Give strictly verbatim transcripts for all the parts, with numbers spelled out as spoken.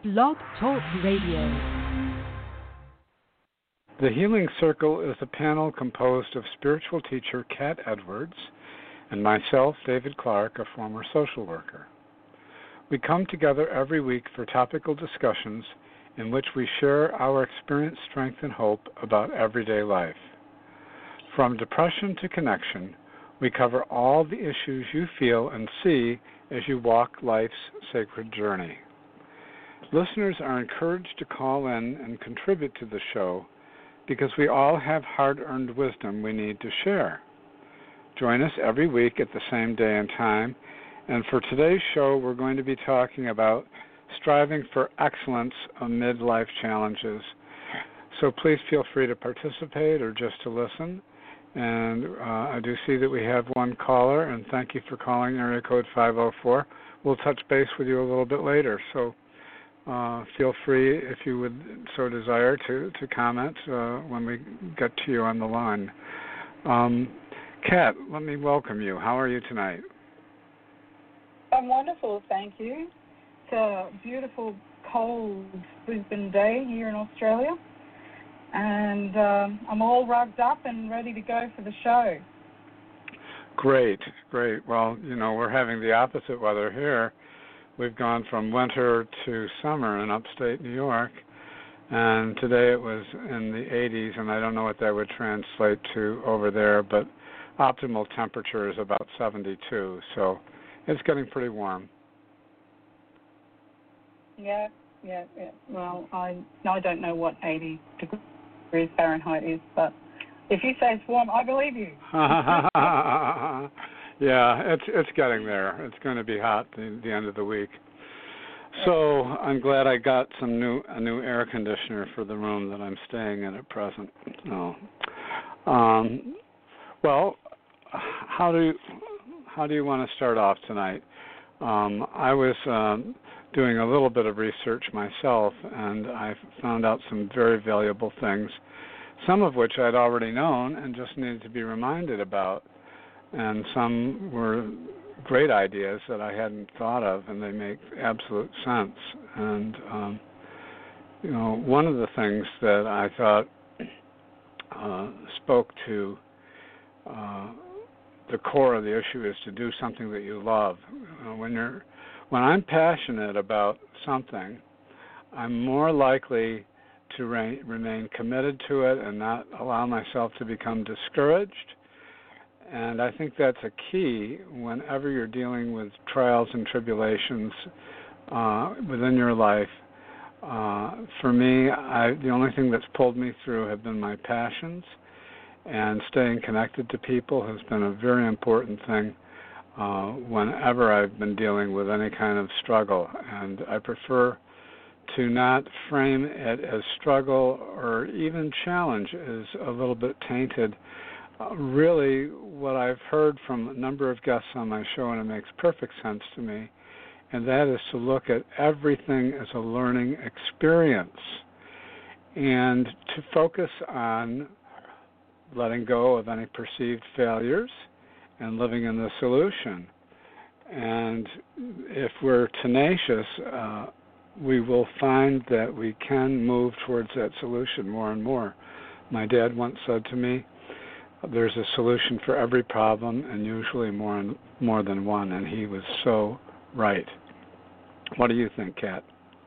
Blog Talk Radio. The Healing Circle is a panel composed of spiritual teacher Kat Edwards and myself, David Clark, a former social worker. We come together every week for topical discussions in which we share our experience, strength, and hope about everyday life. From depression to connection, we cover all the issues you feel and see as you walk life's sacred journey. Listeners are encouraged to call in and contribute to the show because we all have hard-earned wisdom we need to share. Join us every week at the same day and time, and for today's show, we're going to be talking about striving for excellence amid life challenges. So please feel free to participate or just to listen. And uh, I do see that we have one caller, and thank you for calling area code five oh four. We'll touch base with you a little bit later. So uh, feel free, if you would so desire, to, to comment uh, when we get to you on the line. Um, Kat, let me welcome you. How are you tonight? I'm wonderful, thank you. It's a beautiful, cold Brisbane day here in Australia. And um, I'm all rugged up and ready to go for the show. Great, great. Well, you know, we're having the opposite weather here. We've gone from winter to summer in upstate New York, and today it was in the eighties, and I don't know what that would translate to over there, but optimal temperature is about seventy-two, so it's getting pretty warm. Yeah, yeah, yeah. Well, I, I don't know what eighty degrees Fahrenheit is, but if you say it's warm, I believe you. Yeah, it's it's getting there. It's going to be hot the, the end of the week. So I'm glad I got some new a new air conditioner for the room that I'm staying in at present. So, um, well, how do you, how do you want to start off tonight? Um, I was um, doing a little bit of research myself, and I found out some very valuable things, some of which I'd already known and just needed to be reminded about. And some were great ideas that I hadn't thought of, and they make absolute sense. And, um, you know, one of the things that I thought uh, spoke to uh, the core of the issue is to do something that you love. You know, when you're, when I'm passionate about something, I'm more likely to re- remain committed to it and not allow myself to become discouraged. And I think that's a key whenever you're dealing with trials and tribulations uh, within your life. Uh, for me, I, the only thing that's pulled me through have been my passions, and staying connected to people has been a very important thing uh, whenever I've been dealing with any kind of struggle. And I prefer to not frame it as struggle or even challenge as a little bit tainted. Uh, really, what I've heard from a number of guests on my show, and it makes perfect sense to me, and that is to look at everything as a learning experience and to focus on letting go of any perceived failures and living in the solution. And if we're tenacious, uh, we will find that we can move towards that solution more and more. My dad once said to me, there's a solution for every problem, and usually more and more than one, and he was so right. What do you think, Kat?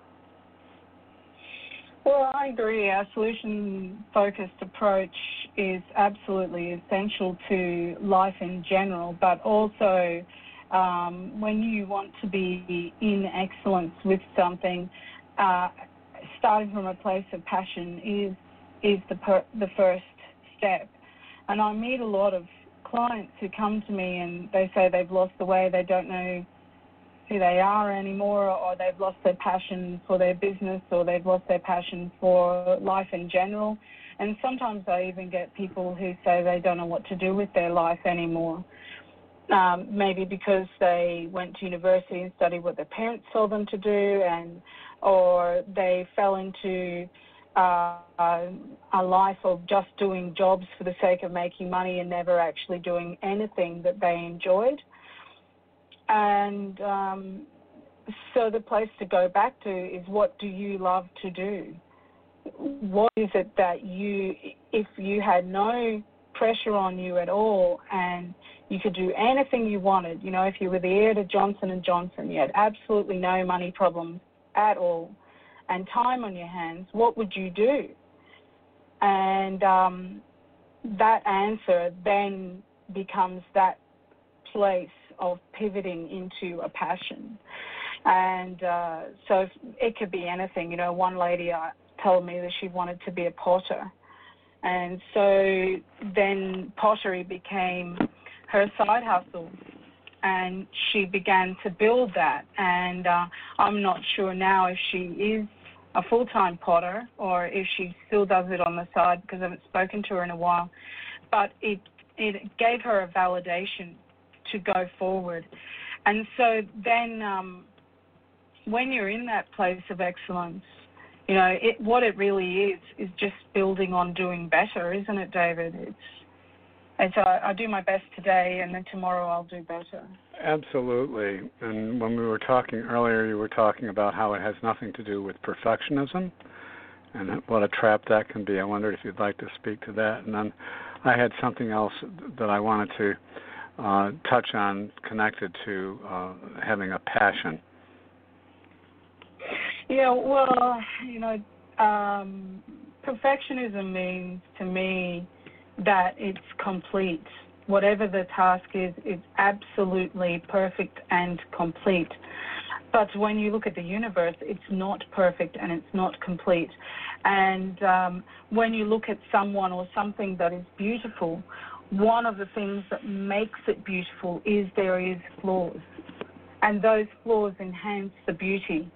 Well, I agree. Our solution-focused approach is absolutely essential to life in general, but also um, when you want to be in excellence with something, uh, starting from a place of passion is is the per- the first step. And I meet a lot of clients who come to me and they say they've lost the way, they don't know who they are anymore, or they've lost their passion for their business, or they've lost their passion for life in general. And sometimes I even get people who say they don't know what to do with their life anymore. Um, maybe because they went to university and studied what their parents told them to do, and or they fell into Uh, a life of just doing jobs for the sake of making money and never actually doing anything that they enjoyed. And um, so the place to go back to is, what do you love to do? What is it that you, if you had no pressure on you at all and you could do anything you wanted, you know, if you were the heir to Johnson and Johnson, you had absolutely no money problems at all and time on your hands, what would you do? And um, that answer then becomes that place of pivoting into a passion. And uh, so it could be anything. You know, one lady uh, told me that she wanted to be a potter. And so then pottery became her side hustle. And she began to build that. And uh, I'm not sure now if she is a full-time potter or if she still does it on the side, because I haven't spoken to her in a while. But it it gave her a validation to go forward. And so then um, when you're in that place of excellence, you know, it, what it really is is just building on doing better, isn't it, David? It's, it's I, I do my best today, and then tomorrow I'll do better. Absolutely. And when we were talking earlier, you were talking about how it has nothing to do with perfectionism and what a trap that can be. I wondered if you'd like to speak to that. And then I had something else that I wanted to uh, touch on connected to uh, having a passion. Yeah, well, you know, um, perfectionism means to me that it's complete. Whatever the task is, it's absolutely perfect and complete. But when you look at the universe, it's not perfect and it's not complete. And um, when you look at someone or something that is beautiful, one of the things that makes it beautiful is there is flaws. And those flaws enhance the beauty.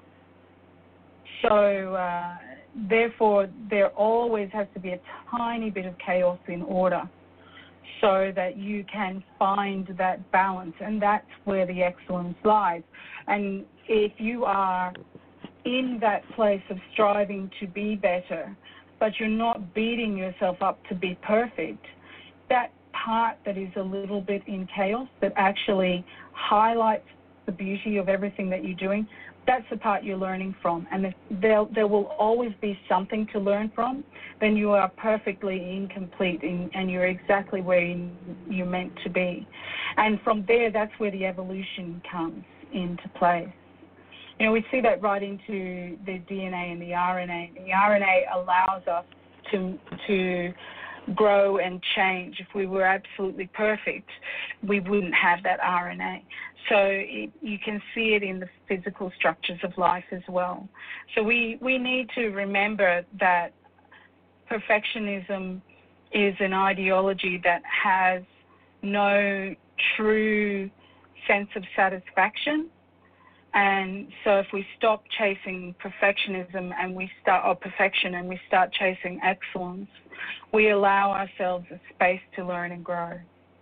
So uh, therefore, there always has to be a tiny bit of chaos in order so that you can find that balance, and that's where the excellence lies. And if you are in that place of striving to be better, but you're not beating yourself up to be perfect, that part that is a little bit in chaos, that actually highlights the beauty of everything that you're doing, that's the part you're learning from. And if there, there will always be something to learn from, then you are perfectly incomplete in, and you're exactly where you, you're meant to be. And from there, that's where the evolution comes into play. You know, we see that right into the D N A and the R N A. The R N A allows us to to grow and change. If we were absolutely perfect, we wouldn't have that R N A. So it, you can see it in the physical structures of life as well. So we, we need to remember that perfectionism is an ideology that has no true sense of satisfaction. And so if we stop chasing perfectionism and we start, or perfection, and we start chasing excellence, we allow ourselves a space to learn and grow.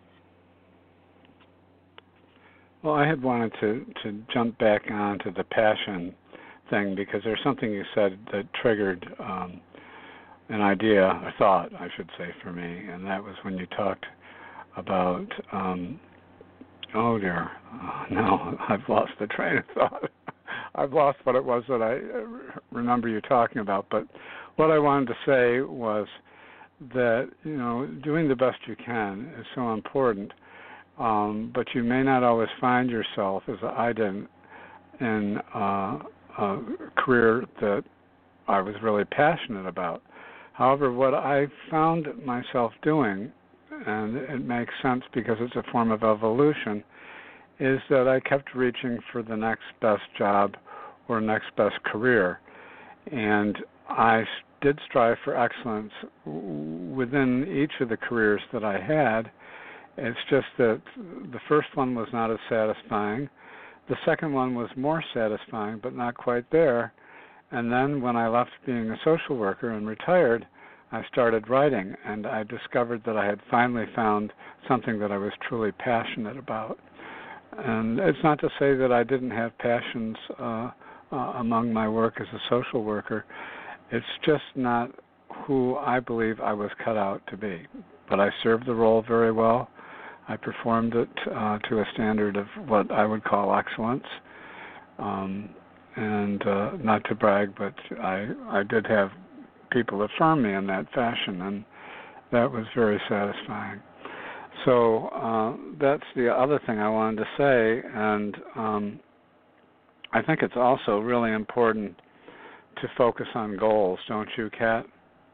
Well, I had wanted to, to jump back onto the passion thing because there's something you said that triggered um, an idea, a thought, I should say, for me, and that was when you talked about, um, oh dear, oh, no, I've lost the train of thought. I've lost what it was that I remember you talking about, but what I wanted to say was that, you know, doing the best you can is so important. Um, but you may not always find yourself, as I did, in uh, a career that I was really passionate about. However, what I found myself doing, and it makes sense because it's a form of evolution, is that I kept reaching for the next best job or next best career. And I did strive for excellence within each of the careers that I had. It's just that the first one was not as satisfying. The second one was more satisfying, but not quite there. And then when I left being a social worker and retired, I started writing, and I discovered that I had finally found something that I was truly passionate about. And it's not to say that I didn't have passions uh, uh, among my work as a social worker. It's just not who I believe I was cut out to be. But I served the role very well. I performed it uh, to a standard of what I would call excellence. Um, and uh, not to brag, but I I did have people affirm me in that fashion, and that was very satisfying. So uh, that's the other thing I wanted to say, and um, I think it's also really important to focus on goals, don't you, Kat?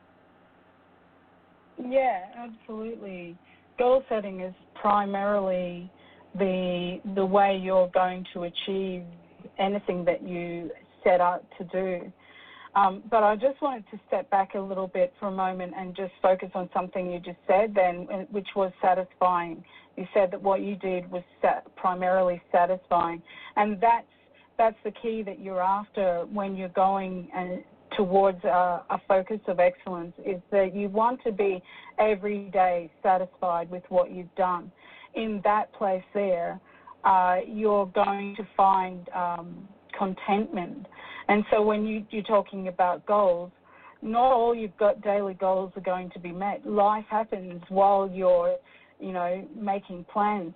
Yeah, absolutely. Goal setting is primarily the the way you're going to achieve anything that you set out to do. Um, but I just wanted to step back a little bit for a moment and just focus on something you just said then, which was satisfying. You said that what you did was sat- primarily satisfying, and that's that's the key that you're after when you're going and towards a, a focus of excellence, is that you want to be every day satisfied with what you've done. In that place there, uh, you're going to find um, contentment. And so when you, you're talking about goals, not all you've got daily goals are going to be met. Life happens while you're, you know, making plans.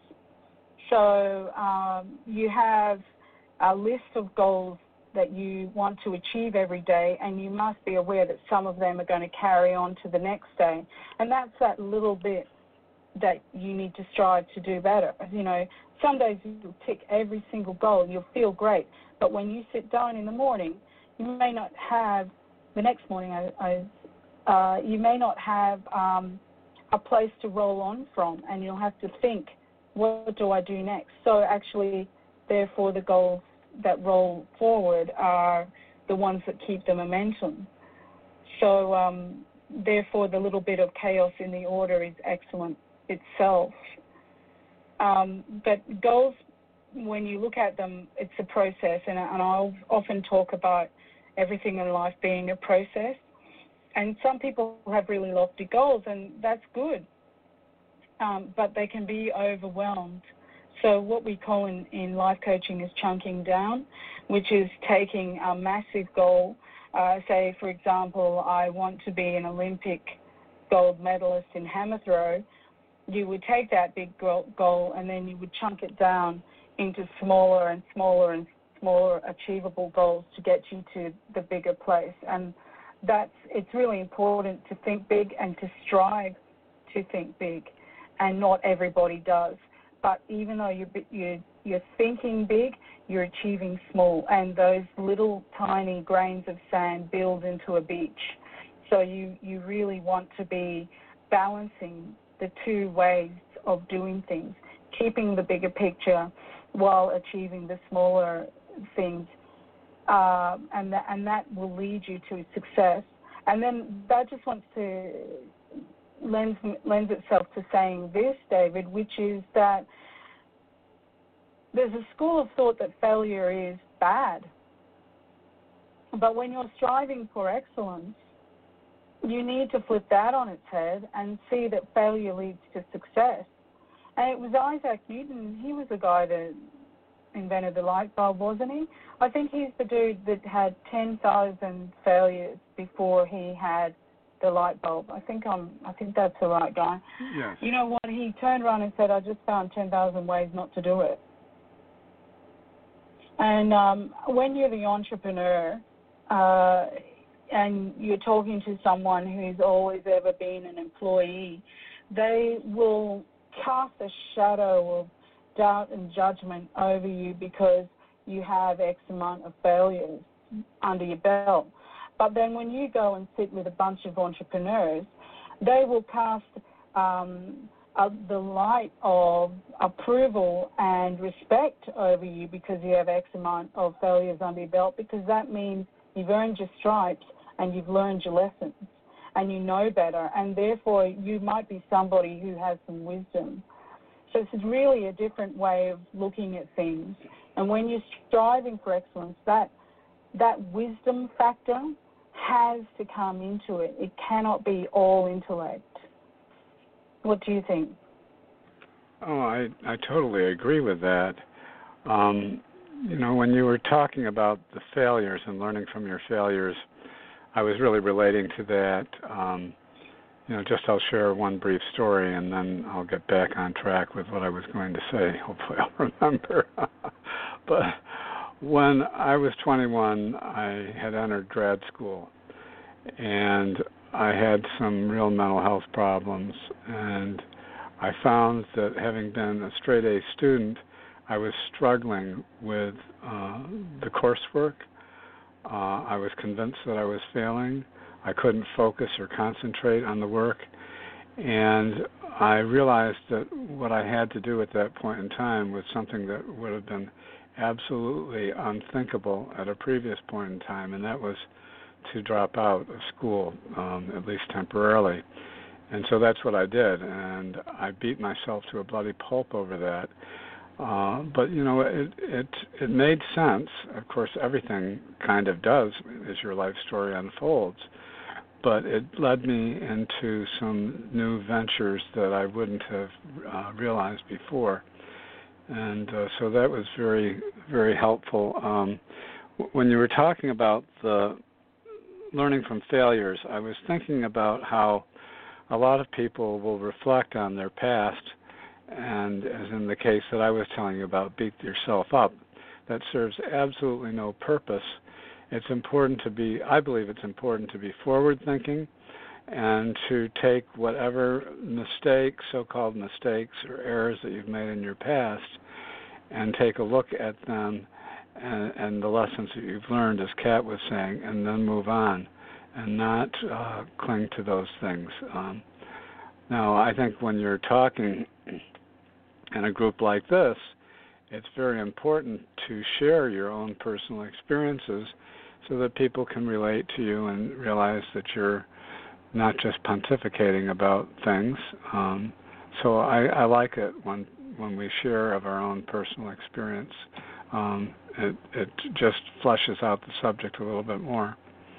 So um, you have a list of goals that you want to achieve every day, and you must be aware that some of them are going to carry on to the next day. And that's that little bit that you need to strive to do better. You know, some days you'll tick every single goal, you'll feel great, but when you sit down in the morning, you may not have, the next morning, I, I, uh, you may not have um, a place to roll on from, and you'll have to think, what do I do next? So actually, therefore, the goals that roll forward are the ones that keep the momentum. So um, therefore, the little bit of chaos in the order is excellent itself. Um, but goals, when you look at them, it's a process, and, and I'll often talk about everything in life being a process. And some people have really lofty goals, and that's good, um, but they can be overwhelmed. So what we call in, in life coaching is chunking down, which is taking a massive goal. Uh, say, for example, I want to be an Olympic gold medalist in hammer throw. You would take that big goal and then you would chunk it down into smaller and smaller and smaller achievable goals to get you to the bigger place. And that's, it's really important to think big and to strive to think big, and not everybody does. But even though you're, you're, you're thinking big, you're achieving small, and those little tiny grains of sand build into a beach. So you, you really want to be balancing the two ways of doing things, keeping the bigger picture while achieving the smaller things, uh, and, that, and that will lead you to success. And then that just wants to lends, lends itself to saying this, David, which is that there's a school of thought that failure is bad. But when you're striving for excellence, you need to flip that on its head and see that failure leads to success. And it was Isaac Newton, he was the guy that invented the light bulb, wasn't he? I think he's the dude that had ten thousand failures before he had the light bulb. I think I'm, I think that's the right guy. Yes. You know what? He turned around and said, I just found ten thousand ways not to do it. And um, when you're the entrepreneur uh, and you're talking to someone who's always ever been an employee, they will cast a shadow of doubt and judgment over you because you have X amount of failures under your belt. But then when you go and sit with a bunch of entrepreneurs, they will cast um, uh, the light of approval and respect over you because you have X amount of failures under your belt, because that means you've earned your stripes and you've learned your lessons and you know better, and therefore you might be somebody who has some wisdom. So this is really a different way of looking at things. And when you're striving for excellence, that that wisdom factor has to come into it. It cannot be all intellect. What do you think? Oh, I, I totally agree with that. Um, you know, when you were talking about the failures and learning from your failures, I was really relating to that. Um, you know, just I'll share one brief story and then I'll get back on track with what I was going to say. Hopefully I'll remember. But when I was twenty-one, I had entered grad school, and I had some real mental health problems, and I found that having been a straight A student, I was struggling with uh, the coursework. Uh, I was convinced that I was failing. I couldn't focus or concentrate on the work, and I realized that what I had to do at that point in time was something that would have been absolutely unthinkable at a previous point in time, and that was to drop out of school, um, at least temporarily. And so that's what I did, and I beat myself to a bloody pulp over that. Uh, but, you know, it, it it made sense. Of course, everything kind of does as your life story unfolds. But it led me into some new ventures that I wouldn't have uh, realized before. And uh, so that was very, very helpful. Um, when you were talking about the learning from failures, I was thinking about how a lot of people will reflect on their past, and as in the case that I was telling you about, beat yourself up. That serves absolutely no purpose. It's important to be, I believe it's important to be forward-thinking and to take whatever mistakes, so-called mistakes or errors that you've made in your past, and take a look at them and, and the lessons that you've learned, as Kat was saying, and then move on and not uh, cling to those things. Um, now, I think when you're talking in a group like this, it's very important to share your own personal experiences so that people can relate to you and realize that you're not just pontificating about things. Um, so I, I like it when when we share of our own personal experience. Um, it, it just fleshes out the subject a little bit more.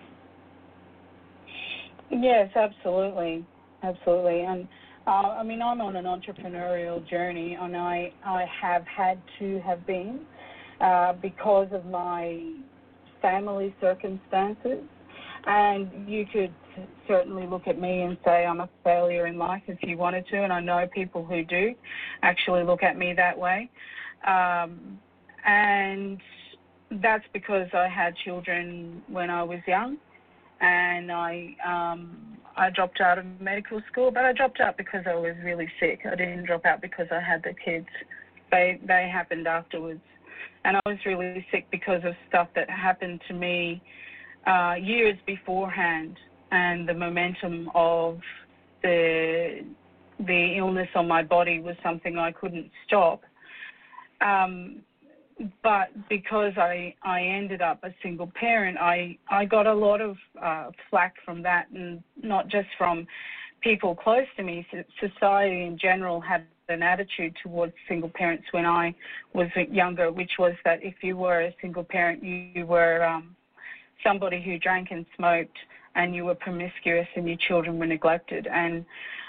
Yes, absolutely, absolutely. And uh, I mean, I'm on an entrepreneurial journey, and I I have had to have been uh, because of my family circumstances. And you could certainly look at me and say I'm a failure in life if you wanted to, and I know people who do actually look at me that way. Um, and that's because I had children when I was young, and I um, I dropped out of medical school, but I dropped out because I was really sick. I didn't drop out because I had the kids. They they happened afterwards. And I was really sick because of stuff that happened to me uh, years beforehand, and the momentum of the the illness on my body was something I couldn't stop. Um, but because I, I ended up a single parent, I, I got a lot of uh, flack from that, and not just from people close to me. Society in general had an attitude towards single parents when I was younger, which was that if you were a single parent, you, you were um, somebody who drank and smoked, and you were promiscuous, and your children were neglected. And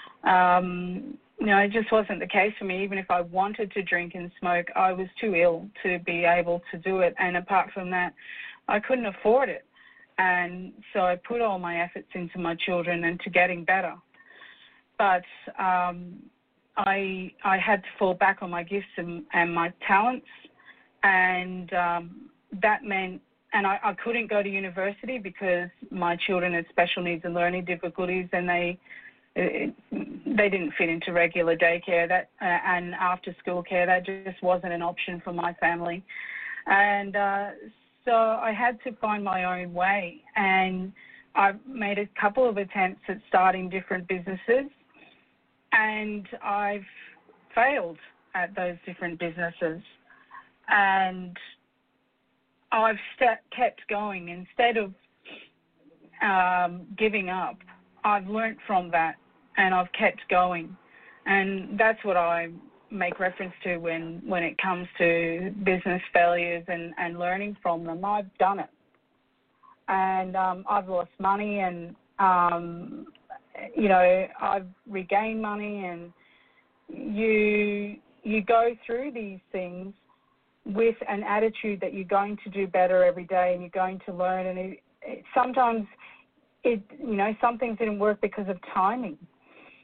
um, you know, it just wasn't the case for me. Even if I wanted to drink and smoke, I was too ill to be able to do it. And apart from that, I couldn't afford it. And so I put all my efforts into my children and to getting better. But um, I I had to fall back on my gifts and, and my talents, and um, that meant, and I, I couldn't go to university because my children had special needs and learning difficulties, and they it, they didn't fit into regular daycare that uh, and after school care. That just wasn't an option for my family, and uh, so I had to find my own way. And I made a couple of attempts at starting different businesses, and I've failed at those different businesses. And I've st- kept going. Instead of um, giving up, I've learnt from that, and I've kept going. And that's what I make reference to when, when it comes to business failures and, and learning from them. I've done it. And um, I've lost money, and um, you know, I've regained money, and you you go through these things with an attitude that you're going to do better every day, and you're going to learn. And it, it, sometimes, it you know, some things didn't work because of timing.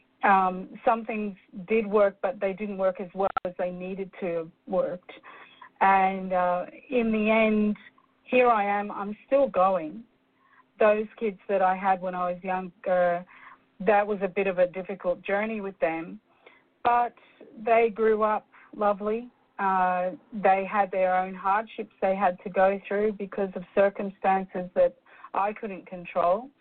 Um, some things did work, but they didn't work as well as they needed to have worked. And uh, in the end, here I am, I'm still going. Those kids that I had when I was younger, that was a bit of a difficult journey with them, but they grew up lovely. Uh, they had their own hardships they had to go through because of circumstances that I couldn't control.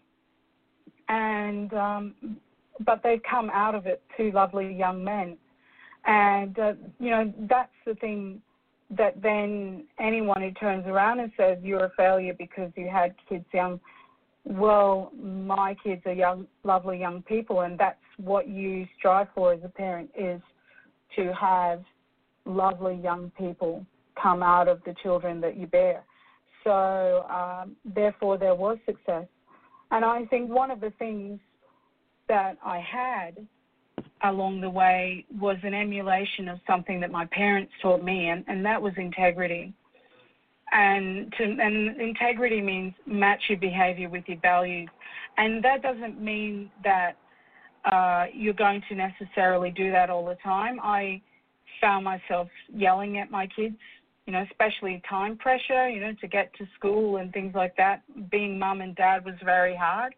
And um, but they've come out of it, two lovely young men. And, uh, you know, that's the thing that then anyone who turns around and says you're a failure because you had kids young, well, my kids are young, lovely young people, and that's what you strive for as a parent, is to have lovely young people come out of the children that you bear. So, um, therefore, there was success. And I think one of the things that I had along the way was an emulation of something that my parents taught me, and, and that was integrity. And, to, and integrity means match your behavior with your values. And that doesn't mean that uh, you're going to necessarily do that all the time. I found myself yelling at my kids, you know, especially time pressure, you know, to get to school and things like that. Being mum and dad was very hard.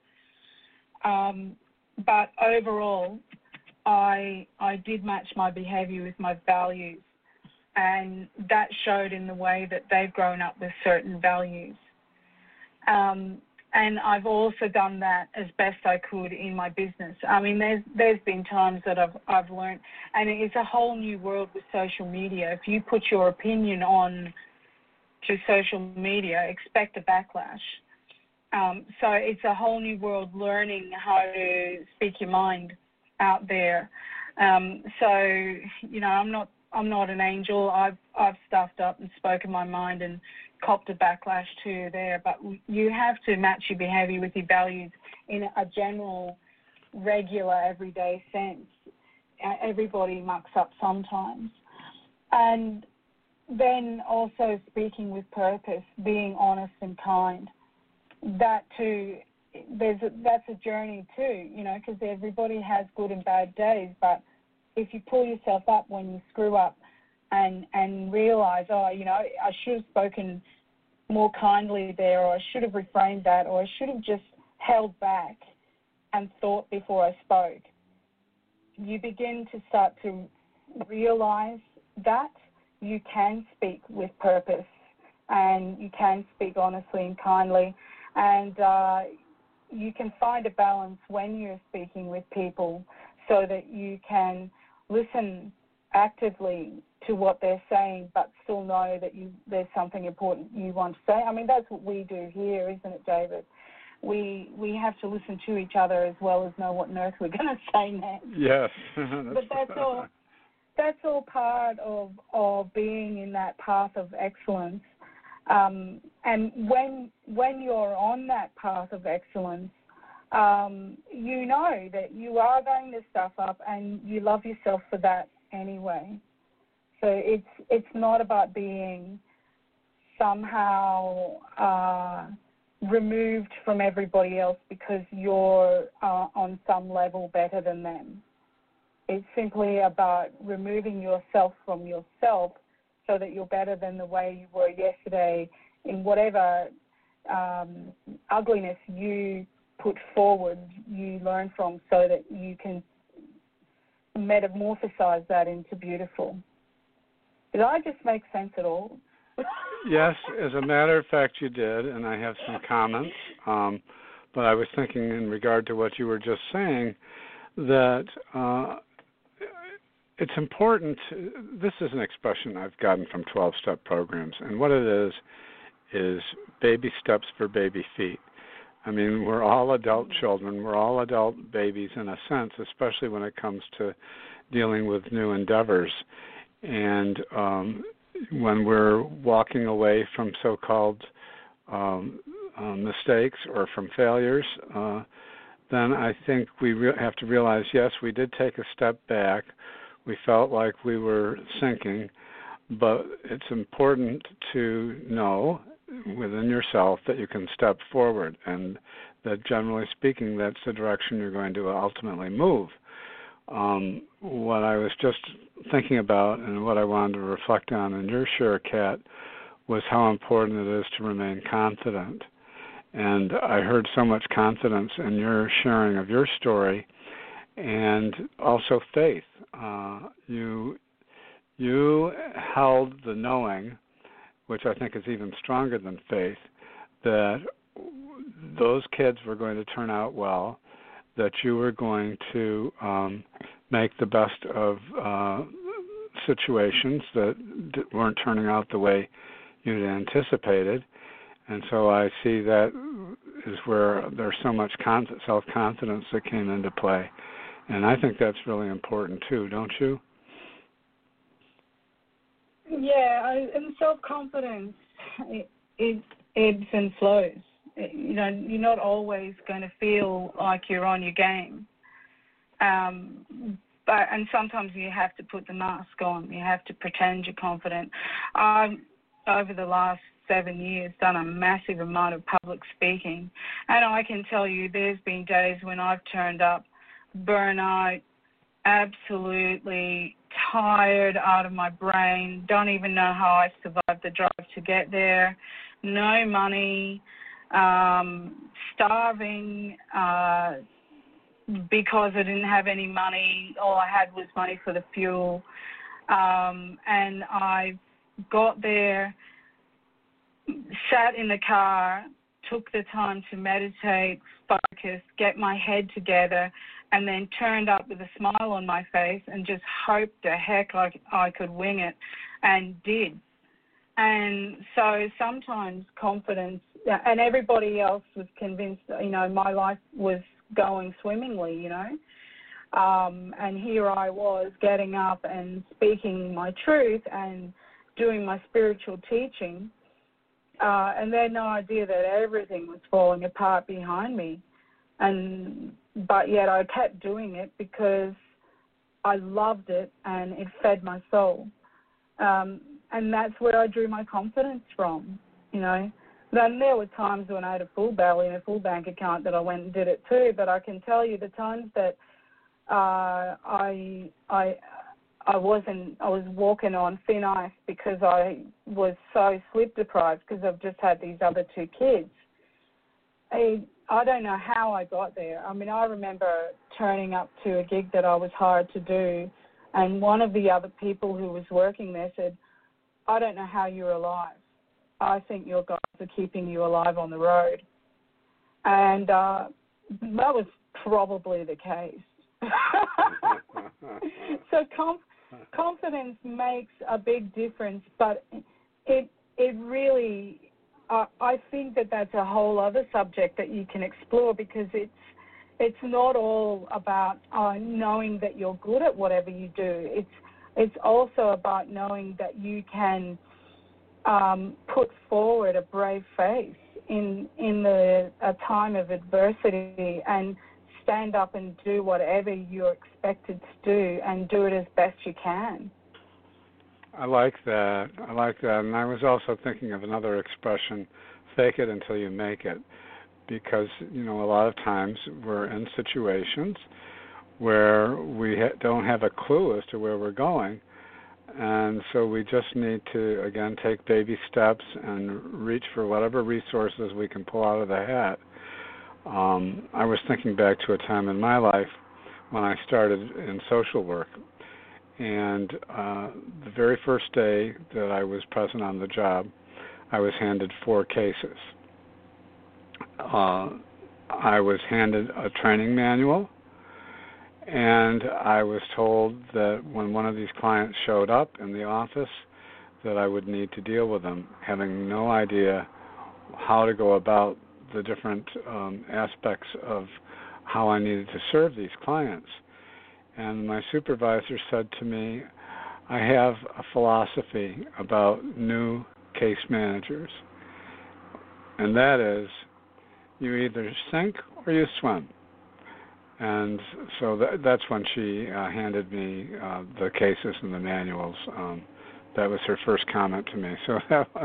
Um, but overall, I I did match my behavior with my values, and that showed in the way that they've grown up with certain values. Um, and I've also done that as best I could in my business. I mean, there's there's been times that I've I've learned, and it's a whole new world with social media. If you put your opinion on to social media, expect a backlash. Um, so it's a whole new world learning how to speak your mind out there. Um, so, you know, I'm not I'm not an angel. I've I've stuffed up and spoken my mind and copped a backlash too there. But you have to match your behaviour with your values in a general, regular, everyday sense. Everybody mucks up sometimes. And then also speaking with purpose, being honest and kind. That too, there's a, that's a journey too, you know, because everybody has good and bad days. But if you pull yourself up when you screw up and and realise, oh, you know, I should have spoken more kindly there, or I should have refrained that, or I should have just held back and thought before I spoke, you begin to start to realise that you can speak with purpose and you can speak honestly and kindly. And uh, you can find a balance when you're speaking with people so that you can listen actively to what they're saying but still know that you there's something important you want to say. I mean, that's what we do here, isn't it, David? We we have to listen to each other as well as know what on earth we're going to say next. Yes. that's but that's all, that's all part of, of being in that path of excellence. Um, and when when you're on that path of excellence, um, you know that you are going to stuff up, and you love yourself for that anyway. So it's it's not about being somehow uh, removed from everybody else because you're uh, on some level better than them. It's simply about removing yourself from yourself so that you're better than the way you were yesterday in whatever um, ugliness you put forward, you learn from, so that you can metamorphosize that into beautiful. Did I just make sense at all? Yes, as a matter of fact, you did, and I have some comments. Um, but I was thinking in regard to what you were just saying that uh, it's important. This is an expression I've gotten from twelve-step programs, and what it is is baby steps for baby feet. I mean, we're all adult children. We're all adult babies in a sense, especially when it comes to dealing with new endeavors. And um, when we're walking away from so-called um, uh, mistakes or from failures, uh, then I think we re- have to realize, yes, we did take a step back. We felt like we were sinking, but it's important to know within yourself that you can step forward, and that generally speaking, that's the direction you're going to ultimately move. um, what I was just thinking about and what I wanted to reflect on in your share, Kat, was how important it is to remain confident. And I heard so much confidence in your sharing of your story, and also faith. Uh, you you held the knowing, which I think is even stronger than faith, that those kids were going to turn out well, that you were going to um, make the best of uh, situations that d- weren't turning out the way you'd anticipated. And so I see that is where there's so much con- self-confidence that came into play. And I think that's really important too, don't you? Yeah, I, and self-confidence, it, it ebbs and flows. It, you know, you're not always going to feel like you're on your game. Um, but and sometimes you have to put the mask on. You have to pretend you're confident. I've, over the last seven years, done a massive amount of public speaking, and I can tell you there's been days when I've turned up burnout, absolutely tired out of my brain, don't even know how I survived the drive to get there, no money, um, starving uh, because I didn't have any money. All I had was money for the fuel. Um, and I got there, sat in the car, took the time to meditate, focus, get my head together, and then turned up with a smile on my face and just hoped to heck I, I could wing it, and did. And so sometimes confidence, and everybody else was convinced, you know, my life was going swimmingly, you know. Um, and here I was getting up and speaking my truth and doing my spiritual teaching, uh, and they had no idea that everything was falling apart behind me. And but yet I kept doing it because I loved it and it fed my soul. Um, and that's where I drew my confidence from, you know. Then there were times when I had a full belly and a full bank account that I went and did it too, but I can tell you the times that uh, I I I wasn't I was walking on thin ice because I was so sleep deprived because I've just had these other two kids. I I don't know how I got there. I mean, I remember turning up to a gig that I was hired to do, and one of the other people who was working there said, "I don't know how you're alive. I think your guys are keeping you alive on the road." And uh, that was probably the case. So conf- confidence makes a big difference, but it it really, uh, I think that that's a whole other subject that you can explore, because it's it's not all about uh, knowing that you're good at whatever you do. It's it's also about knowing that you can um, put forward a brave face in in the a time of adversity and stand up and do whatever you're expected to do and do it as best you can. I like that. I like that. And I was also thinking of another expression, fake it until you make it. Because, you know, a lot of times we're in situations where we ha- don't have a clue as to where we're going. And so we just need to, again, take baby steps and reach for whatever resources we can pull out of the hat. Um, I was thinking back to a time in my life when I started in social work. And uh, the very first day that I was present on the job, I was handed four cases. Uh, I was handed a training manual, and I was told that when one of these clients showed up in the office that I would need to deal with them, having no idea how to go about the different um, aspects of how I needed to serve these clients. And my supervisor said to me, I have a philosophy about new case managers, and that is you either sink or you swim. And so that, that's when she uh, handed me uh, the cases and the manuals. Um, that was her first comment to me. So that was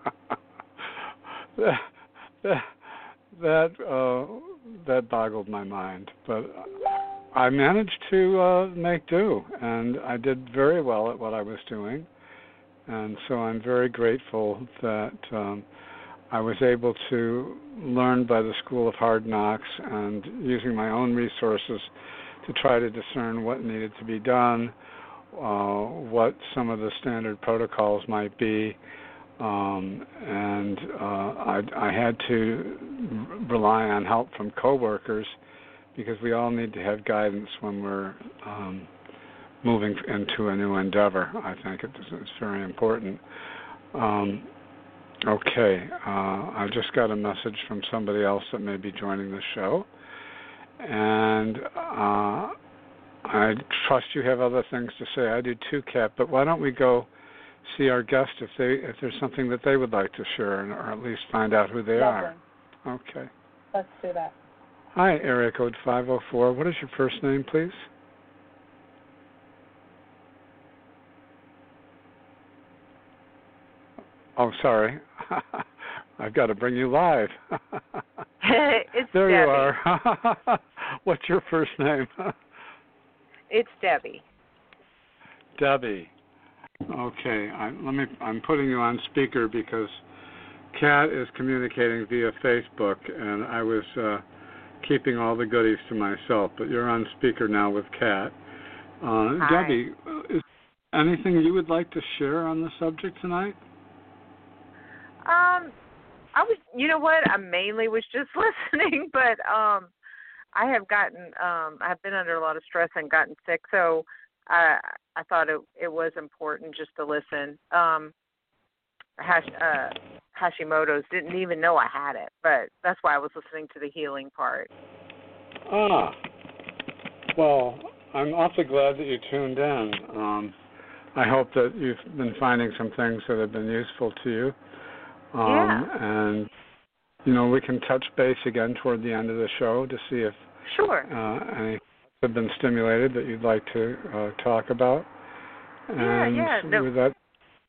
that that that, uh, that boggled my mind. But I managed to uh, make do, and I did very well at what I was doing. And so I'm very grateful that um, I was able to learn by the School of Hard Knocks and using my own resources to try to discern what needed to be done, uh, what some of the standard protocols might be. Um, and uh, I, I had to rely on help from coworkers because we all need to have guidance when we're um, moving into a new endeavor. I think it's, it's very important. Um, okay, uh, I just got a message from somebody else that may be joining the show, and uh, I trust you have other things to say. I do too, Kat, but why don't we go see our guest if they if there's something that they would like to share, or at least find out who they Lovely. are. Okay. Let's do that. Hi, area code five oh four. What is your first name, please? Oh, sorry. I've got to bring you live. It's there Debbie. you are. What's your first name? It's Debbie. Debbie. Okay. I, let me. I'm putting you on speaker because Kat is communicating via Facebook, and I was uh, keeping all the goodies to myself. But you're on speaker now with Kat. Uh, Hi. Debbie, is anything you would like to share on the subject tonight? Um, I was, you know what? I mainly was just listening, but um, I have gotten, um, I've been under a lot of stress and gotten sick, so I, I thought it, it was important just to listen. Um, Hash, uh, Hashimoto's didn't even know I had it, but that's why I was listening to the healing part. Ah, well, I'm awfully glad that you tuned in. Um, I hope that you've been finding some things that have been useful to you. Um, Yeah. And, you know, we can touch base again toward the end of the show to see if Sure. uh, any have been stimulated that you'd like to uh, talk about. And yeah, yeah. No, with that,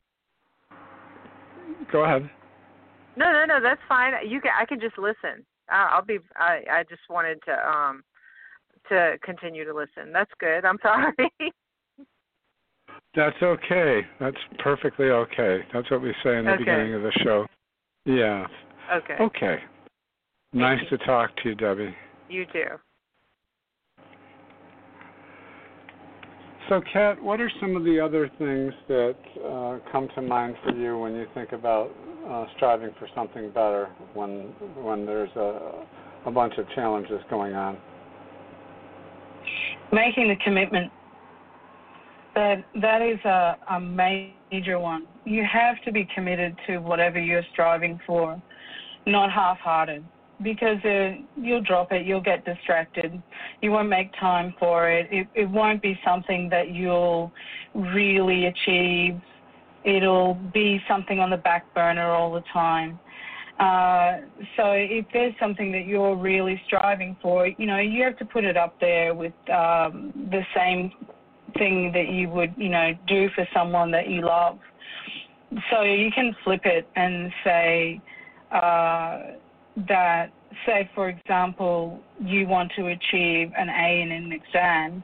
go ahead. no, no, no. That's fine. You can. I can just listen. I, I'll be. I, I just wanted to um to continue to listen. That's good. I'm sorry. That's okay. That's perfectly okay. That's what we say in the Okay. beginning of the show. Yeah. Okay. Okay. Nice to talk to you, Debbie. You too. So, Kat, what are some of the other things that uh, come to mind for you when you think about uh, striving for something better when when there's a, a bunch of challenges going on? Making the commitment. That that is a, a major one. You have to be committed to whatever you're striving for, not half-hearted, because uh, you'll drop it, you'll get distracted, you won't make time for it. it. It won't be something that you'll really achieve. It'll be something on the back burner all the time. Uh, so if there's something that you're really striving for, you know, you have to put it up there with um, the same thing that you would, you know, do for someone that you love. So you can flip it and say uh, that, say, for example, you want to achieve an A in an exam,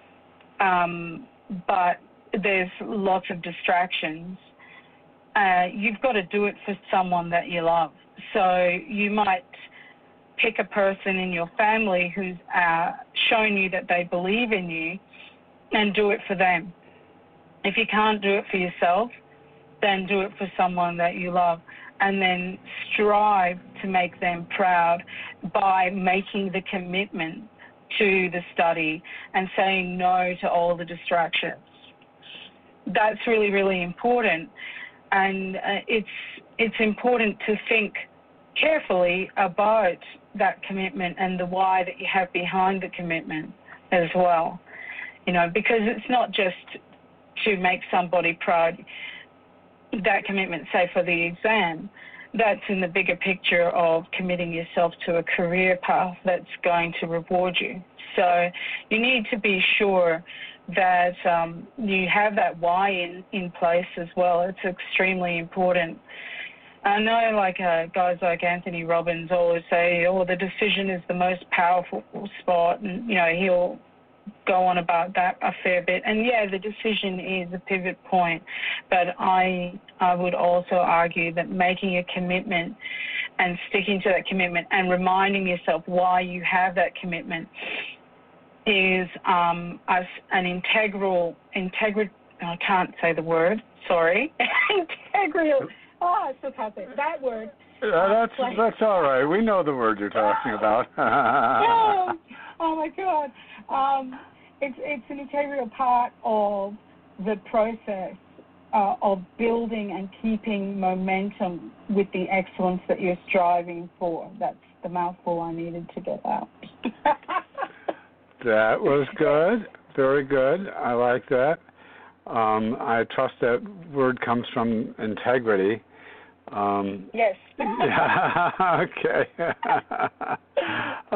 um, but there's lots of distractions. Uh, you've got to do it for someone that you love. So you might pick a person in your family who's uh, shown you that they believe in you and do it for them. If you can't do it for yourself, then do it for someone that you love, and then strive to make them proud by making the commitment to the study and saying no to all the distractions. That's really, really important. And uh, it's it's important to think carefully about that commitment and the why that you have behind the commitment as well. You know, because it's not just to make somebody proud, that commitment, say, for the exam. That's in the bigger picture of committing yourself to a career path that's going to reward you. So you need to be sure that um, you have that why in, in place as well. It's extremely important. I know, like uh, guys like Anthony Robbins always say, oh, the decision is the most powerful spot, and, you know, he'll go on about that a fair bit. And yeah, the decision is a pivot point, but I I would also argue that making a commitment and sticking to that commitment and reminding yourself why you have that commitment is um, as an integral, integral, I can't say the word, sorry, integral, oh, I still can't say it, that word. Uh, that's like, that's all right. We know the word you're talking about. oh, oh my God. Um, it's it's an integral part of the process uh, of building and keeping momentum with the excellence that you're striving for. That's the mouthful I needed to get out. That was good. Very good. I like that. Um, I trust that word comes from integrity. Um, yes. Yeah, okay. uh,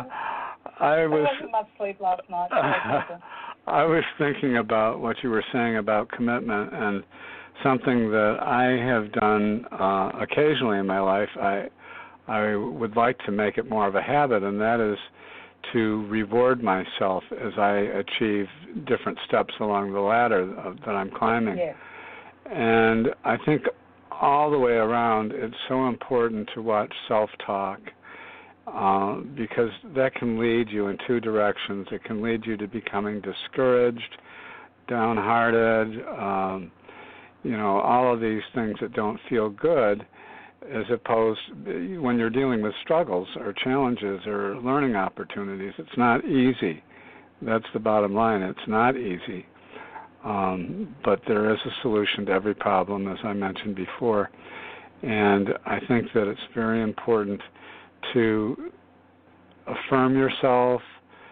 I was. I wasn't much sleep last night. Uh, I was thinking about what you were saying about commitment, and something that I have done uh, occasionally in my life. I I would like to make it more of a habit, and that is to reward myself as I achieve different steps along the ladder that I'm climbing. Yes. And I think all the way around, it's so important to watch self-talk uh, because that can lead you in two directions. It can lead you to becoming discouraged, downhearted, um, you know, all of these things that don't feel good, as opposed when you're dealing with struggles or challenges or learning opportunities. It's not easy. That's the bottom line. It's not easy. Um, but there is a solution to every problem, as I mentioned before. And I think that it's very important to affirm yourself,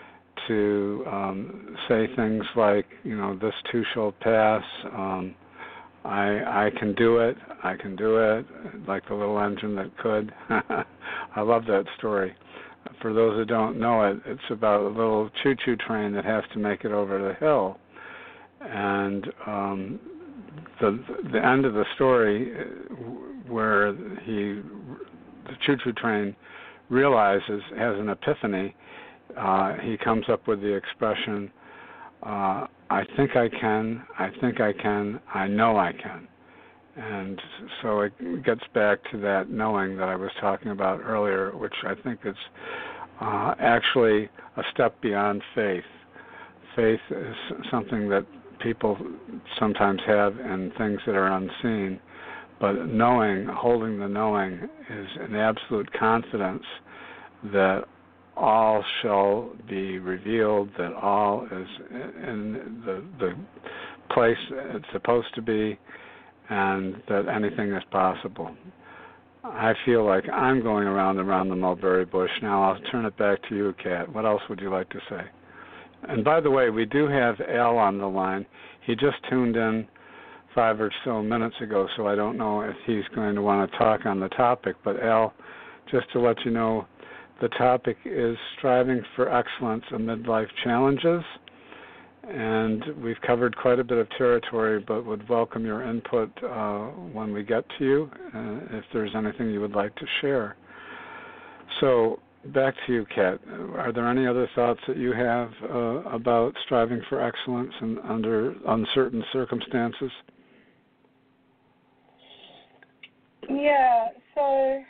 to um, say things like, you know, this too shall pass, um, I, I can do it, I can do it, like the little engine that could. I love that story. For those who don't know it, it's about a little choo-choo train that has to make it over the hill. And um, the the end of the story, where he, the choo-choo train realizes, has an epiphany, uh, he comes up with the expression, uh, I think I can, I think I can, I know I can. And so it gets back to that knowing that I was talking about earlier, which I think is uh, actually a step beyond faith. Faith is something that people sometimes have in things that are unseen, but knowing, holding the knowing, is an absolute confidence that all shall be revealed, that all is in the, the place it's supposed to be, and that anything is possible. I feel like I'm going around and around the mulberry bush. Now I'll turn it back to you, Kat. What else would you like to say? And by the way, we do have Al on the line. He just tuned in five or so minutes ago, so I don't know if he's going to want to talk on the topic. But Al, just to let you know, the topic is striving for excellence amid life challenges. And we've covered quite a bit of territory, but would welcome your input uh, when we get to you, uh, if there's anything you would like to share. So back to you, Kat. Are there any other thoughts that you have uh, about striving for excellence and under uncertain circumstances? Yeah, so,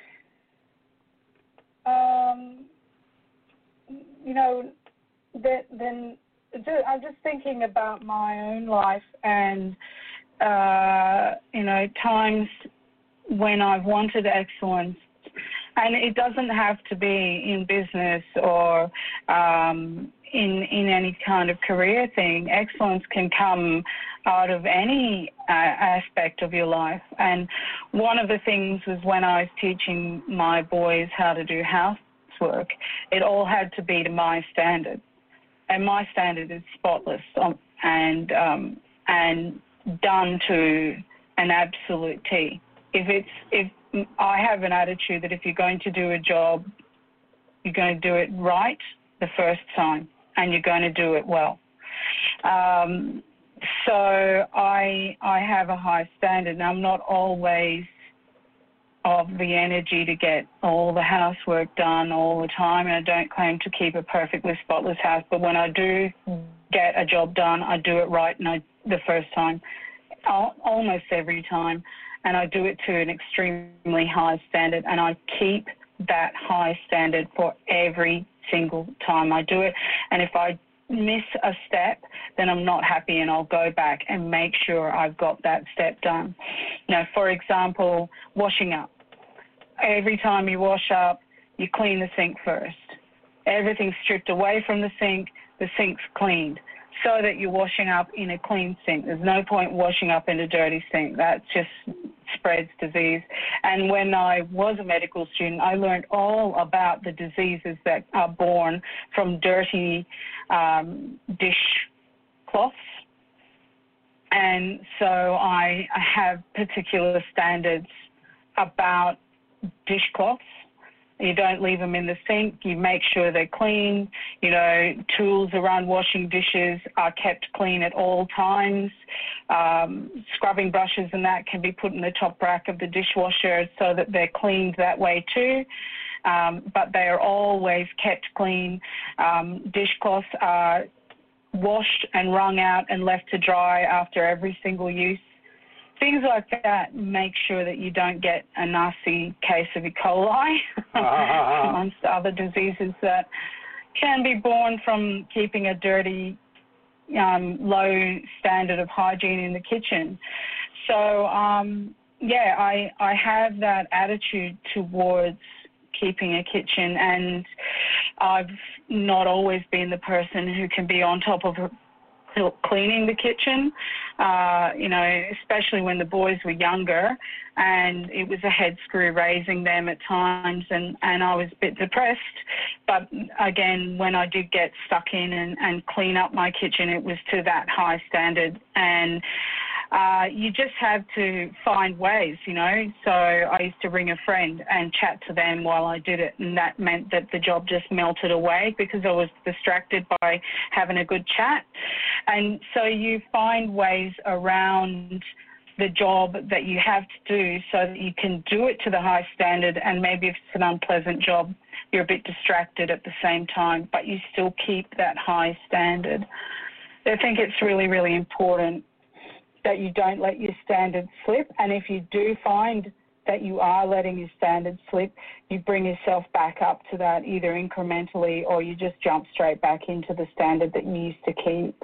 um, you know, that, then I'm just thinking about my own life and, uh, you know, times when I've wanted excellence. And it doesn't have to be in business or um, in in any kind of career thing. Excellence can come out of any uh, aspect of your life. And one of the things was when I was teaching my boys how to do housework, it all had to be to my standard. And my standard is spotless and um, and done to an absolute T. If it's if I have an attitude that if you're going to do a job, you're going to do it right the first time, and you're going to do it well. Um, so I I have a high standard, and I'm not always of the energy to get all the housework done all the time, and I don't claim to keep a perfectly spotless house, but when I do get a job done, I do it right and I, the first time, almost every time, and I do it to an extremely high standard, and I keep that high standard for every single time I do it. And if I miss a step, then I'm not happy, and I'll go back and make sure I've got that step done. Now, for example, washing up. Every time you wash up, you clean the sink first. Everything's stripped away from the sink, the sink's cleaned, so that you're washing up in a clean sink. There's no point washing up in a dirty sink. That just spreads disease. And when I was a medical student, I learned all about the diseases that are born from dirty um, dish cloths. And so I have particular standards about dishcloths. You don't leave them in the sink. You make sure they're clean. You know, tools around washing dishes are kept clean at all times. Um, scrubbing brushes and that can be put in the top rack of the dishwasher so that they're cleaned that way too. Um, but they are always kept clean. Um, dishcloths are washed and wrung out and left to dry after every single use. Things like that make sure that you don't get a nasty case of E. coli, uh-huh. amongst other diseases that can be born from keeping a dirty, um, low standard of hygiene in the kitchen. So, um, yeah, I, I have that attitude towards keeping a kitchen, and I've not always been the person who can be on top of cleaning the kitchen, uh, you know, especially when the boys were younger, and it was a head screw raising them at times, and, and I was a bit depressed. But again, when I did get stuck in and, and clean up my kitchen, it was to that high standard. And uh, you just have to find ways, you know. So I used to ring a friend and chat to them while I did it, and that meant that the job just melted away because I was distracted by having a good chat. And so you find ways around the job that you have to do so that you can do it to the high standard, and maybe if it's an unpleasant job, you're a bit distracted at the same time, but you still keep that high standard. I think it's really, really important that you don't let your standards slip, and if you do find that you are letting your standards slip, you bring yourself back up to that either incrementally or you just jump straight back into the standard that you used to keep.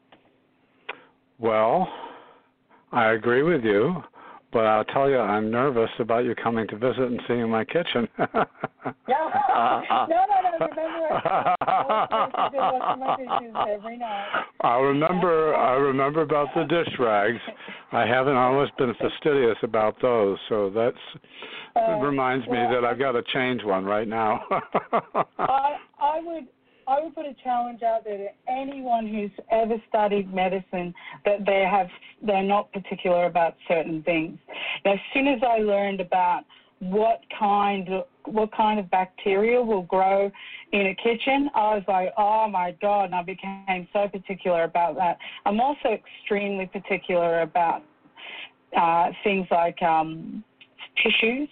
Well, I agree with you, but I'll tell you, I'm nervous about you coming to visit and seeing my kitchen. no, no, no, no, remember, I wash my dishes every night. I remember, I remember about the dish rags. I haven't always been fastidious about those, so that's uh, it reminds well, me that I've got to change one right now. I, I would. I would put a challenge out there to anyone who's ever studied medicine that they have, they're not particular about certain things. Now, as soon as I learned about what kind of, what kind of bacteria will grow in a kitchen, I was like, oh my God, and I became so particular about that. I'm also extremely particular about uh, things like um, tissues.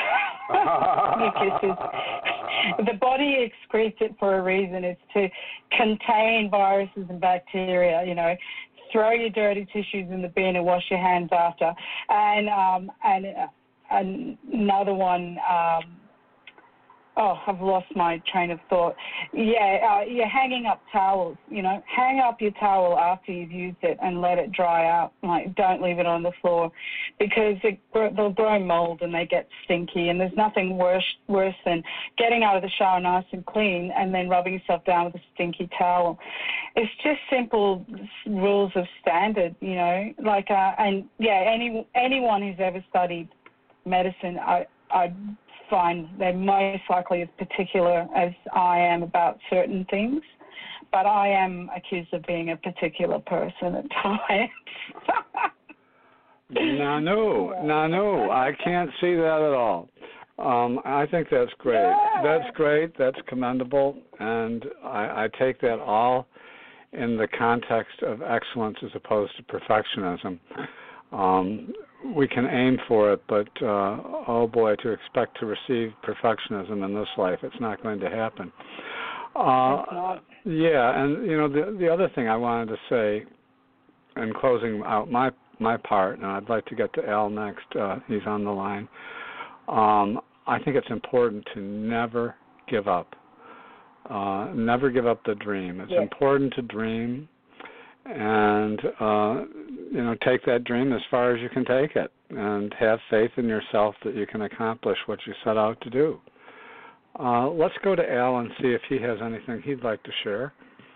The body excretes it for a reason. It's to contain viruses and bacteria, you know. Throw your dirty tissues in the bin and wash your hands after. And um, and uh, another one, um, oh, I've lost my train of thought. Yeah, uh, you're hanging up towels, you know. Hang up your towel after you've used it and let it dry out. Like, don't leave it on the floor because it, they'll grow mold and they get stinky, and there's nothing worse worse than getting out of the shower nice and clean and then rubbing yourself down with a stinky towel. It's just simple rules of standard, you know. Like, uh, and, yeah, any anyone who's ever studied medicine, I I find they're most likely as particular as I am about certain things, but I am accused of being a particular person at times. no, no, no, no, I can't see that at all. Um, I think that's great. Yeah. That's great. That's commendable, and I, I take that all in the context of excellence as opposed to perfectionism. Um, we can aim for it, but uh, oh boy, to expect to receive perfectionism in this life, it's not going to happen. Uh, yeah, and you know the the other thing I wanted to say in closing out my my part, and I'd like to get to Al next. Uh, he's on the line. Um, I think it's important to never give up. Uh, never give up the dream. It's yes. important to dream, and uh, you know, take that dream as far as you can take it, and have faith in yourself that you can accomplish what you set out to do. Uh, let's go to Al and see if he has anything he'd like to share.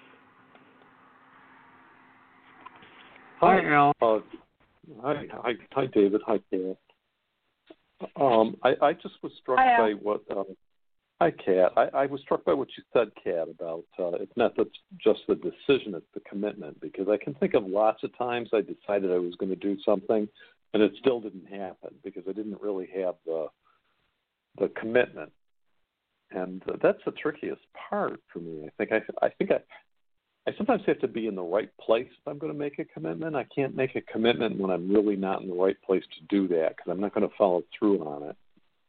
Hi, Al. Uh, hi, hi, hi, David. Hi, Kat. Um, I, I just was struck hi, by what. Uh, hi, Kat. I, I was struck by what you said, Kat, about uh, it's not that just the decision; it's the commitment. Because I can think of lots of times I decided I was going to do something, and it still didn't happen because I didn't really have the the commitment. And uh, that's the trickiest part for me. I think I, I think I, I sometimes have to be in the right place if I'm going to make a commitment. I can't make a commitment when I'm really not in the right place to do that because I'm not going to follow through on it.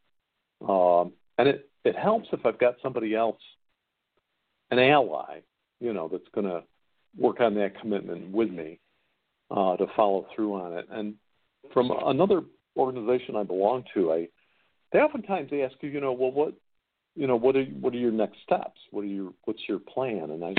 Um, and it, it helps if I've got somebody else, an ally, you know, that's going to work on that commitment with me uh, to follow through on it. And from another organization I belong to, I they oftentimes ask you, you know, well, what You know, what are what are your next steps? What are your what's your plan? And I,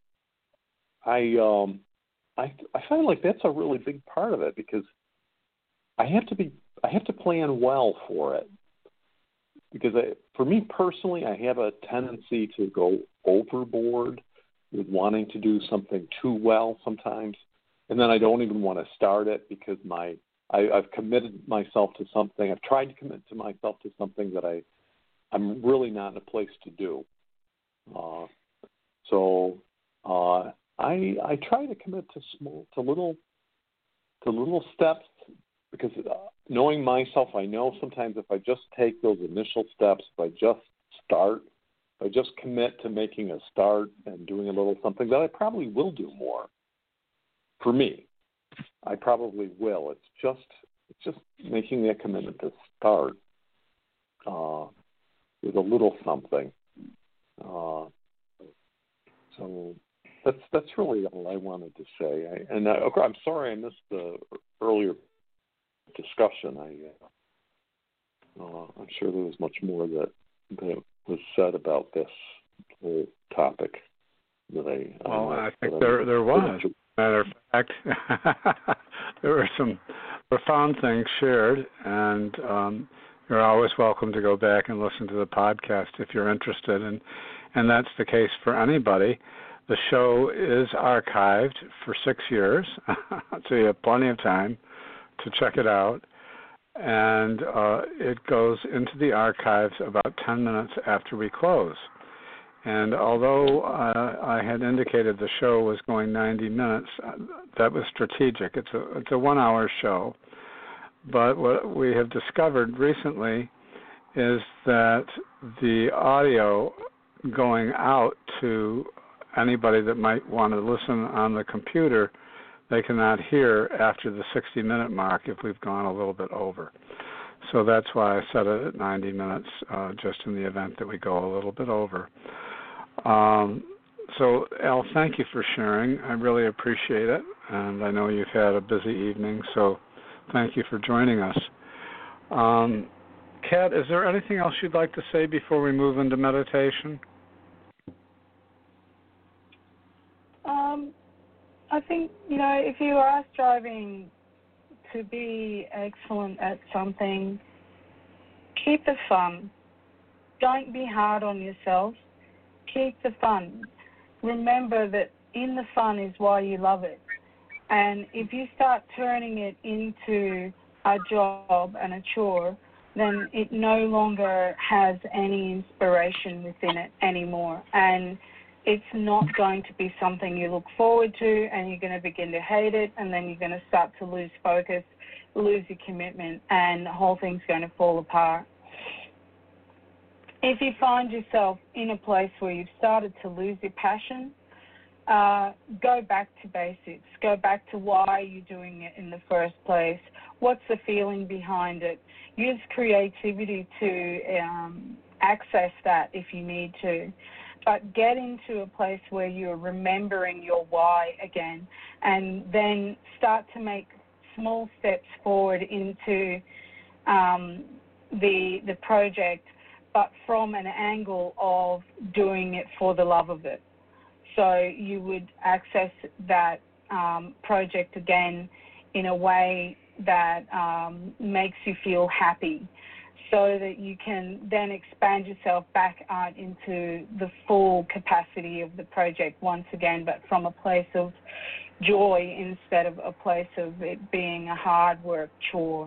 I, um, I, I find like that's a really big part of it because I have to be I have to plan well for it because I, for me personally, I have a tendency to go overboard with wanting to do something too well sometimes, and then I don't even want to start it because my I, I've committed myself to something. I've tried to commit to myself to something that I. I'm really not in a place to do. Uh, so uh, I I try to commit to small, to little, to little steps because uh, knowing myself, I know sometimes if I just take those initial steps, if I just start, if I just commit to making a start and doing a little something, that I probably will do more. For me, I probably will. It's just it's just making that commitment to start. Uh, with a little something. Uh, so that's that's really all I wanted to say. I, and I, okay, I'm sorry I missed the earlier discussion. I, uh, uh, I'm sure there was much more that, that was said about this whole topic that I. Well, I, I think there there was. Matter of fact, there were some profound things shared, and um, you're always welcome to go back and listen to the podcast if you're interested, and and that's the case for anybody. The show is archived for six years, so you have plenty of time to check it out, and uh, it goes into the archives about ten minutes after we close. And although uh, I had indicated the show was going ninety minutes, uh, that was strategic. It's a it's a one-hour show. But what we have discovered recently is that the audio going out to anybody that might want to listen on the computer, they cannot hear after the sixty-minute mark if we've gone a little bit over. So that's why I set it at ninety minutes, uh, just in the event that we go a little bit over. Um, so, Al, thank you for sharing. I really appreciate it, and I know you've had a busy evening, so thank you for joining us. Um, Kat, is there anything else you'd like to say before we move into meditation? Um, I think, you know, if you are striving to be excellent at something, keep the fun. Don't be hard on yourself. Keep the fun. Remember that in the fun is why you love it. And if you start turning it into a job and a chore, then it no longer has any inspiration within it anymore. And it's not going to be something you look forward to, and you're going to begin to hate it, and then you're going to start to lose focus, lose your commitment, and the whole thing's going to fall apart. If you find yourself in a place where you've started to lose your passion, uh, go back to basics. Go back to why you're doing it in the first place. what's the feeling behind it. Use creativity to um, access that if you need to. But get into a place where you're remembering your why again, and then start to make small steps forward into um, the the project, but from an angle of doing it for the love of it. So you would access that um, project again in a way that um, makes you feel happy, so that you can then expand yourself back out into the full capacity of the project once again, but from a place of joy instead of a place of it being a hard work chore.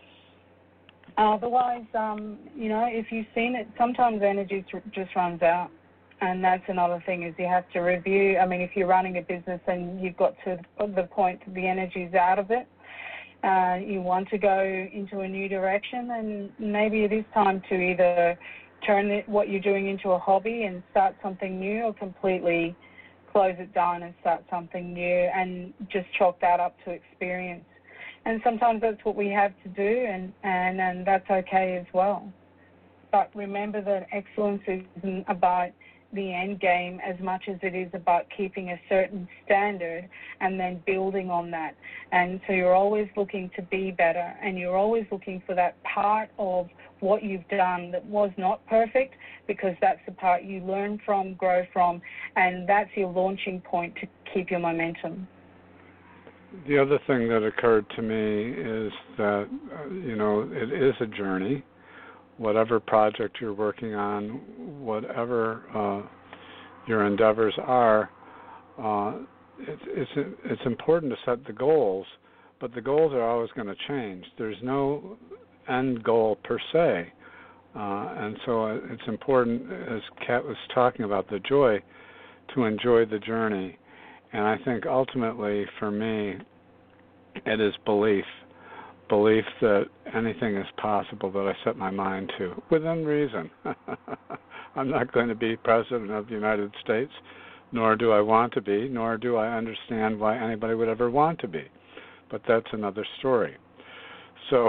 Otherwise, um, you know, if you've seen it, sometimes energy just runs out. And that's another thing, is you have to review. I mean, if you're running a business and you've got to the point that the energy's out of it, uh, you want to go into a new direction, and maybe it is time to either turn it, what you're doing into a hobby and start something new, or completely close it down and start something new and just chalk that up to experience. And sometimes that's what we have to do, and, and, and that's okay as well. But remember that excellence isn't about the end game as much as it is about keeping a certain standard and then building on that. And so you're always looking to be better, and you're always looking for that part of what you've done that was not perfect, because that's the part you learn from, grow from, and that's your launching point to keep your momentum. The other thing that occurred to me is that, uh, you know, it is a journey. Whatever project you're working on, whatever uh, your endeavors are, uh, it's, it's it's important to set the goals, but the goals are always going to change. There's no end goal per se, uh, and so it's important, as Kat was talking about, the joy, to enjoy the journey. And I think ultimately, for me, it is belief. Belief that anything is possible that I set my mind to, within reason. I'm not going to be President of the United States, nor do I want to be, nor do I understand why anybody would ever want to be. But that's another story. So,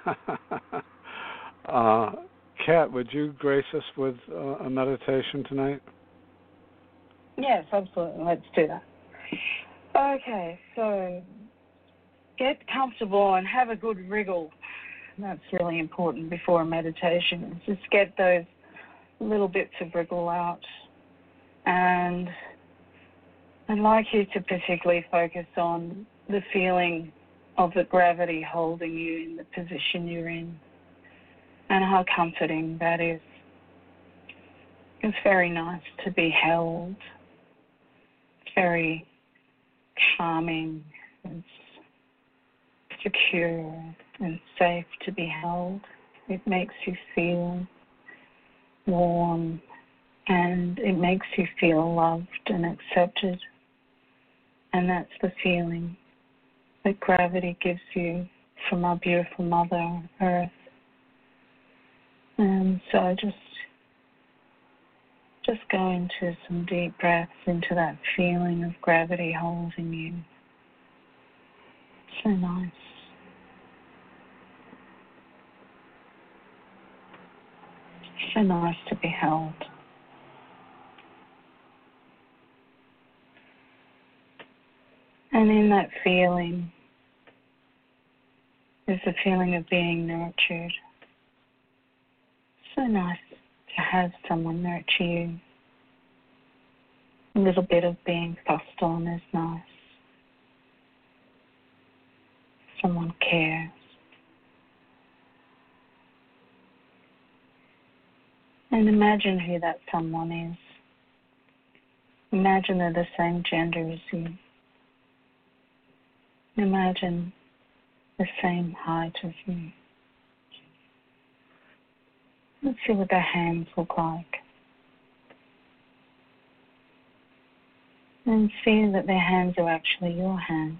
uh, Kat, would you grace us with uh, a meditation tonight? Yes, absolutely. Let's do that. Okay, so get comfortable and have a good wriggle. That's really important before a meditation. Just get those little bits of wriggle out. And I'd like you to particularly focus on the feeling of the gravity holding you in the position you're in, and how comforting that is. It's very nice to be held. It's very calming. It's secure and safe to be held. It makes you feel warm, and it makes you feel loved and accepted. And that's the feeling that gravity gives you from our beautiful Mother Earth. And so just just go into some deep breaths into that feeling of gravity holding you. So nice. So nice to be held. And in that feeling is the feeling of being nurtured. So nice to have someone nurture you. A little bit of being fussed on is nice. Someone cares. And imagine who that someone is. Imagine they're the same gender as you. Imagine the same height as you. Let's see what their hands look like. And see that their hands are actually your hands.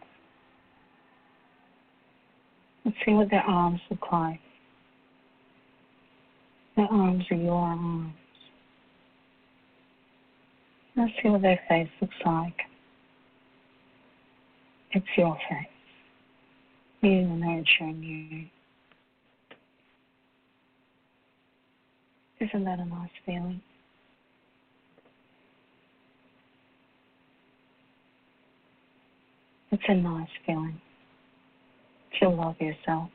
Let's see what their arms look like. Their arms are your arms. Let's see what their face looks like. It's your face. You nurturing you. Isn't that a nice feeling? It's a nice feeling to love yourself.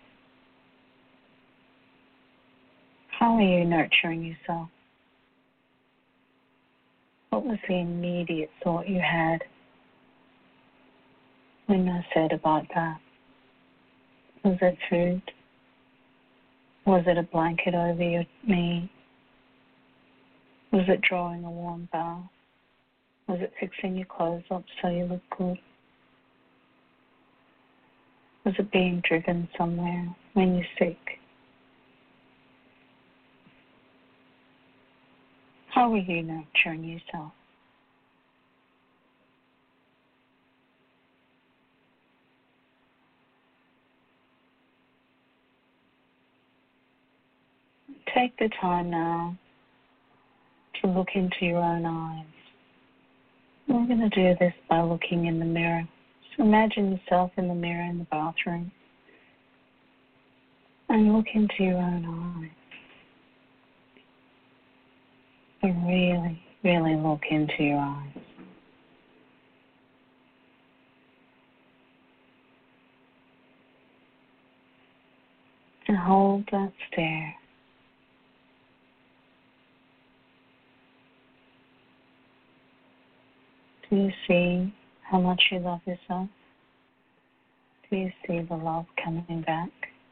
How are you nurturing yourself? What was the immediate thought you had when I said about that? Was it food? Was it a blanket over your knee? Was it drawing a warm bath? Was it fixing your clothes up so you look good? Was it being driven somewhere when you're sick? How are you nurturing yourself? Take the time now to look into your own eyes. We're going to do this by looking in the mirror. So imagine yourself in the mirror in the bathroom and look into your own eyes. And really, really look into your eyes. And hold that stare. Do you see how much you love yourself? Do you see the love coming back?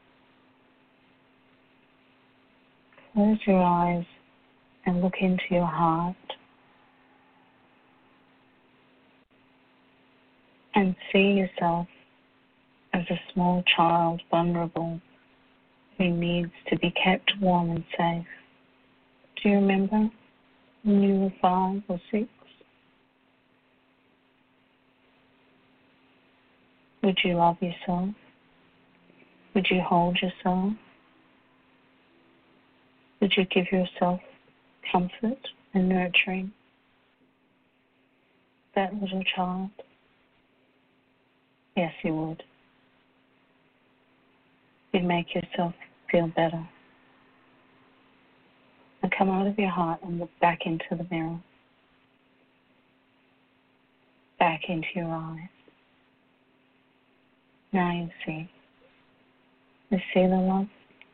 Close your eyes and look into your heart and see yourself as a small child, vulnerable, who needs to be kept warm and safe. Do you remember when you were five or six? Would you love yourself? Would you hold yourself? Would you give yourself comfort and nurturing? That little child? Yes, you would. You'd make yourself feel better. And come out of your heart and look back into the mirror. Back into your eyes. Now you see. You see the love?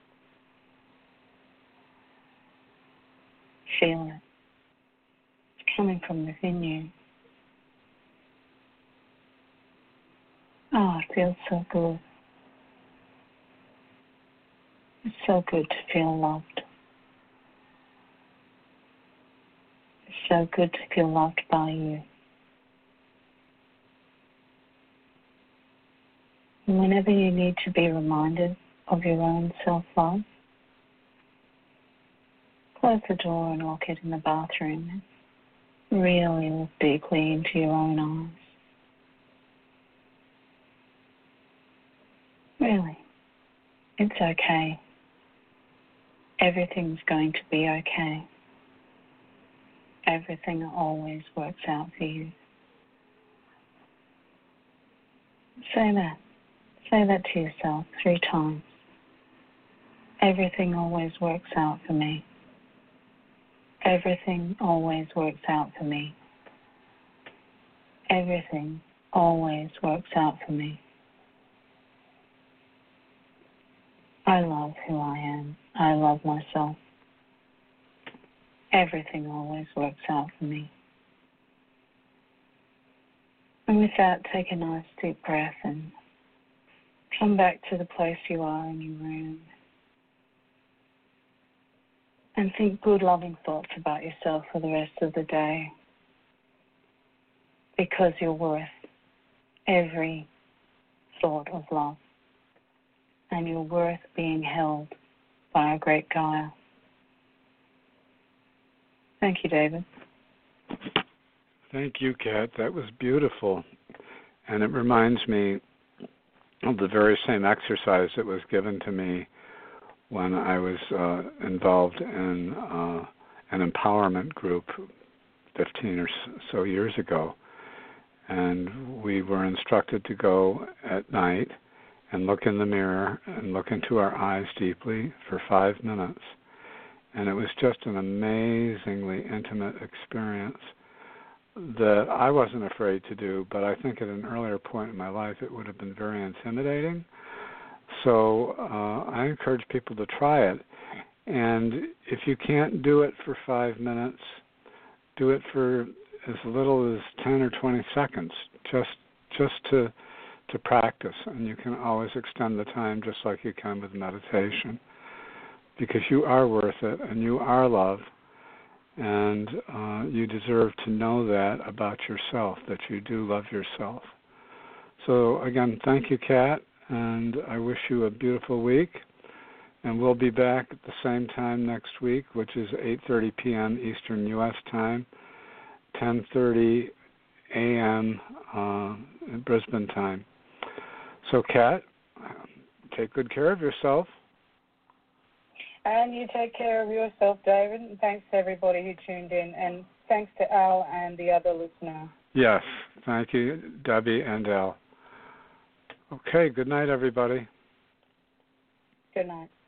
Feel it. It's coming from within you. Oh, it feels so good. It's so good to feel loved. It's so good to feel loved by you. And whenever you need to be reminded of your own self-love, close the door and lock it in the bathroom. Really look deeply into your own eyes. Really, it's okay. Everything's going to be okay. Everything always works out for you. Say that. Say that to yourself three times. Everything always works out for me. Everything always works out for me. Everything always works out for me. I love who I am. I love myself. Everything always works out for me. And with that, take a nice deep breath and come back to the place you are in your room. And think good, loving thoughts about yourself for the rest of the day. Because you're worth every thought of love. And you're worth being held by a great Gaia. Thank you, David. Thank you, Kat. That was beautiful. And it reminds me of the very same exercise that was given to me when I was uh, involved in uh, an empowerment group fifteen or so years ago. And we were instructed to go at night and look in the mirror and look into our eyes deeply for five minutes. And it was just an amazingly intimate experience that I wasn't afraid to do, but I think at an earlier point in my life it would have been very intimidating. So uh, I encourage people to try it. And if you can't do it for five minutes, do it for as little as ten or twenty seconds, just just to to practice. And you can always extend the time just like you can with meditation, because you are worth it and you are loved, and uh, you deserve to know that about yourself, that you do love yourself. So again, thank you, Kat, and I wish you a beautiful week. And we'll be back at the same time next week, which is eight thirty p.m. Eastern U S time, ten thirty a.m. Uh, Brisbane time. So, Kat, take good care of yourself. And you take care of yourself, David. And thanks to everybody who tuned in. And thanks to Al and the other listener. Yes, thank you, Debbie and Al. Okay, good night, everybody. Good night.